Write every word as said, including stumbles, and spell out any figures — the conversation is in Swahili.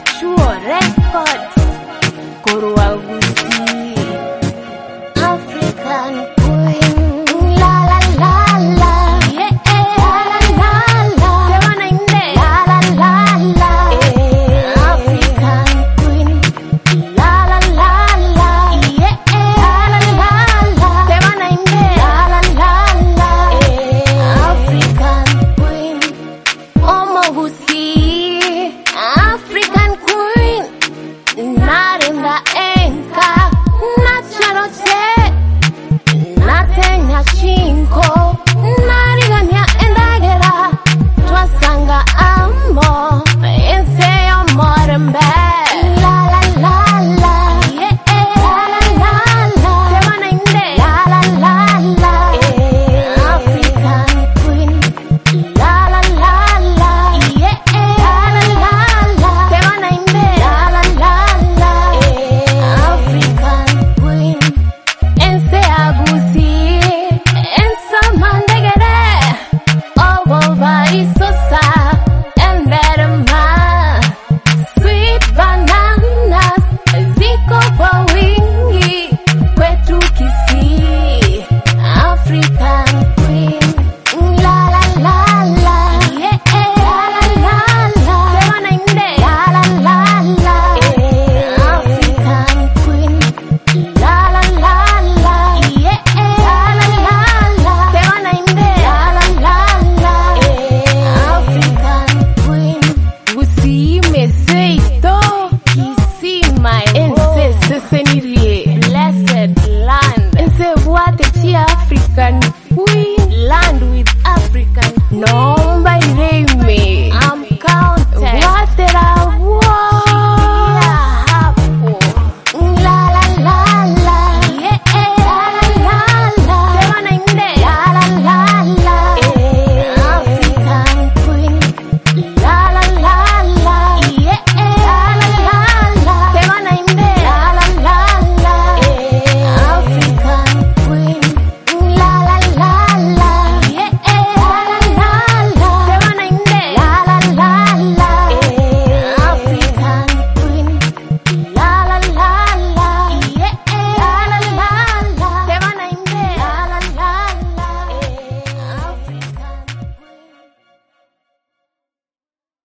Chuo Records, Korwa Gusi, African Queen, la la la la, yeah, la la la la, they wanna in there, la la la la, yeah, African Queen, la la la la, yeah, la la la la, they wanna in there, la la la la, yeah, African Queen, Omo Gusi, African Queen, narinda enka, nacharote, natenya chinko, nariganya endagera, twasanga amo, ense omorembe, la la la la, yeah, la la la la, tewana inde, la la la la, yeah, African Queen, la la la la, yeah, la la la la, tewana inde, la la la la, yeah, African Queen, ense agusi, ensa mandegere, owo varisosa, emberma, sweet bananas, ziko kwa wingi, kwetu Kisii, African Queen, la la la la, yeah, la la la la, tewana inde, la la la la, yeah, African Queen, la la la la, yeah, la la la la, tewana inde, la la la la, yeah, African Queen, Gusi meseito, Kisii my ense, sese ni